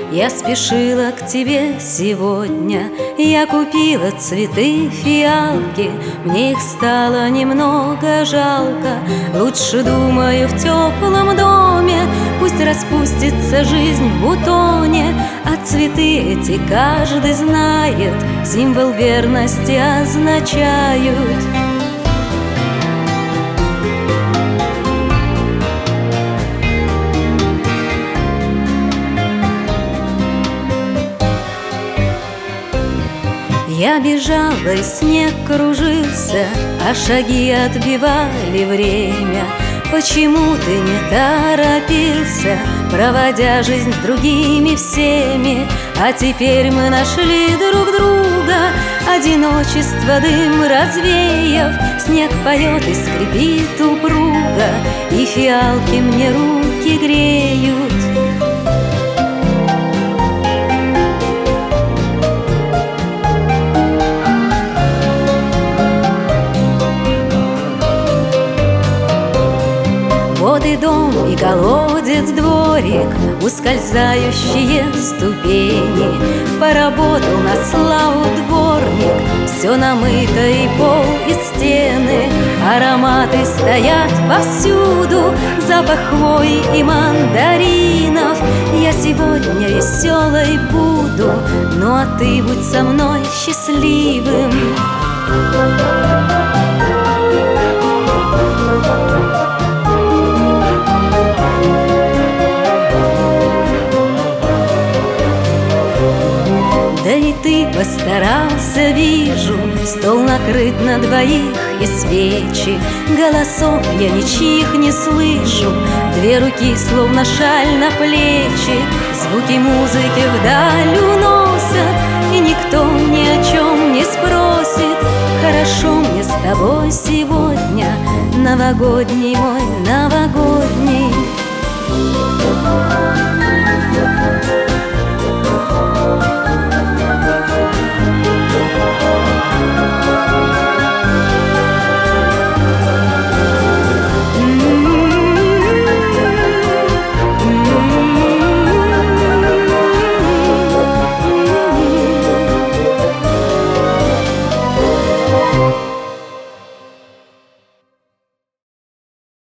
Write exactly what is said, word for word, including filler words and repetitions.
Я спешила к тебе сегодня, я купила цветы, фиалки, мне их стало немного жалко. Лучше, думаю, в теплом доме пусть распустится жизнь в бутоне, а цветы эти каждый знает, символ верности означают. Я бежала, и снег кружился, а шаги отбивали время. Почему ты не торопился, проводя жизнь с другими всеми? А теперь мы нашли друг друга, одиночество дым развеяв. Снег поет и скрипит упруго, и фиалки мне руки греют. Вот и дом, и колодец, дворик, ускользающие ступени. Поработал на славу дворник, все намыто, и пол, и стены. Ароматы стоят повсюду, запах хвои и мандаринов. Я сегодня веселой буду, ну а ты будь со мной счастливым. Да и ты постарался, вижу, стол накрыт на двоих и свечи. Голосов я ничьих не слышу, две руки словно шаль на плечи. Звуки музыки вдаль уносят, и никто ни о чем не спросит. Хорошо мне с тобой сегодня, новогодний мой, новогодний.